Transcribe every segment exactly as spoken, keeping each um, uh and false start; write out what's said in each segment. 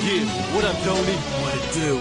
Yeah, what up, Tony? What it do,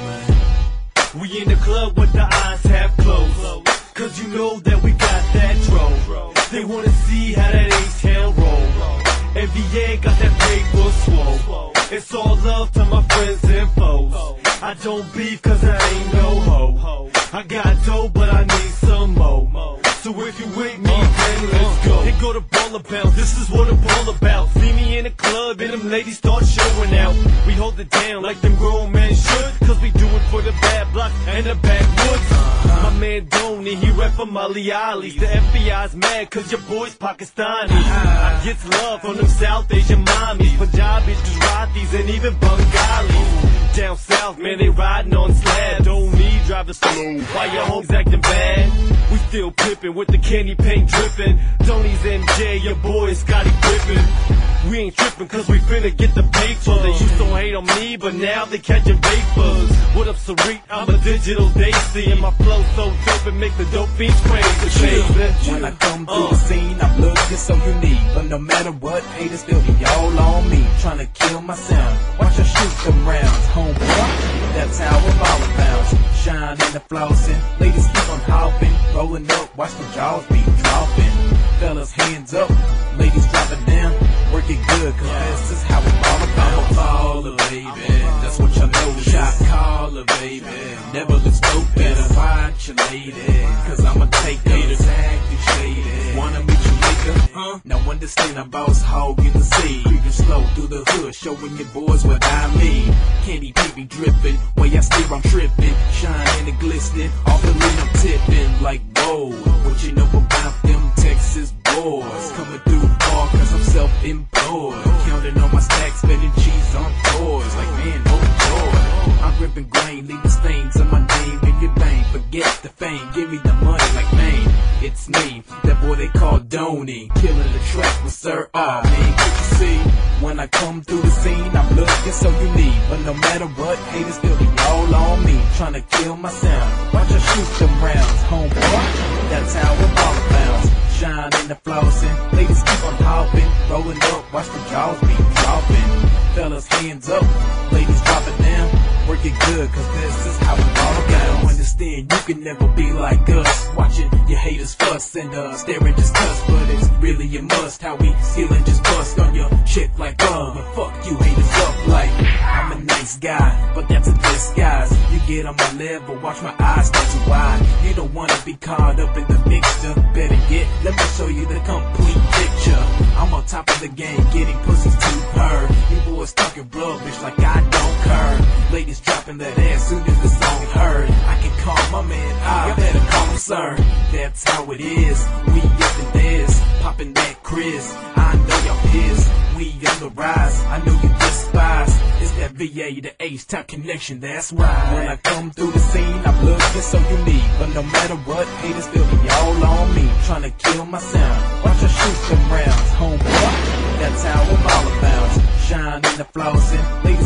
man? We in the club with the eyes half closed, cause you know that we got that drove. They wanna see how that H-Town roll. N B A got that paper swole. It's all love to my friends and foes. I don't beef cause I ain't no hoe. I got dough but I need some mo. So if you with me, then let's go. They go to baller bounce, this is what I'm all about. See me in the club and them ladies start showing out. We hold it down like them grown men should, cause we do it for the bad blocks and the backwoods. My man Donnie, he rep for Malayali's. The F B I's mad cause your boy's Pakistani. I gets love from them South Asian mommies, Punjabis, Gujaratis, and even Bengalis. Down south, man, they riding on slabs. Don't need driving slow, why your homes acting bad? We still pippin' with the candy paint drippin'. Tony's M J, your boy Scotty Pippen. We ain't trippin' cause we finna get the paper. They used to hate on me, but now they catchin' vapors. What up, Sarit? I'm a digital Daisy, and my flow so dope it make the dope fiends crazy, baby. When I come through the scene, I'm looking so unique. But no matter what, haters still be all on me, tryna kill my sound. Watch her shoot them rounds, homeboy. That's how I'm all about. Shine in the flossing, ladies keep on hopping, rolling up, watch the jaws be dropping. Fellas, hands up, ladies drop it down, work it good, cause this is how I'm all about. I'm a baller, baby, that's what y'all know. Shot caller, baby, never let's go better. Watch your lady, cause I'ma take haters acting shady. Wanna meet you later? Huh? Now understand I'm boss hog in the sea. Creeping slow through the hood, showing your boys what I mean. Candy baby dripping, way I steer I'm tripping. Shine and glistening, off the lean I'm tipping like gold. What you know about them Texas boys? Coming through far cause I'm self-employed. Counting on my stacks, spending cheese on toys. Like man, oh joy. I'm gripping grain, leaving stains on my name in your vein. Forget the fame, give me the money like man. It's me, that boy they call Donnie. Killing the track with Sir R. Man, can't you see? When I come through the scene, I'm looking so unique. But no matter what, haters still be all on me, trying to kill my sound. Watch her shoot them rounds, homeboy. That's how I'm all about. Shine in the flossing, ladies keep on hopping, rolling up, watch the jaws be dropping. Fellas, hands up, ladies drop it down, work it good, cause this is how it's all about. Understand, you can never be like us, watching your haters fuss and uh, staring just cuss, but it's really a must, how we stealing just bust on your shit like uh, but fuck you haters up like, I'm a nice guy, but that's a disguise. You get on my level, watch my eyes start to wide, you don't wanna be caught up in the mixture, better get, let me show you the complete picture. I'm on top of the game, getting pussies to her. You boys talking rubbish like I don't care. Ladies dropping that ass soon as the song heard. I can call my man, I better call him sir. That's how it is, we up in this, popping that Chris. I know y'all pissed, we on the rise. I know you despise. It's that V A, the H-Town connection, that's right. When I come through the scene, I'm looking so unique. But no matter what, haters still be all on me, trying to kill my sound. Watch her shoot them rounds, homeboy. That's how I'm all about. Shine in the flossing, ladies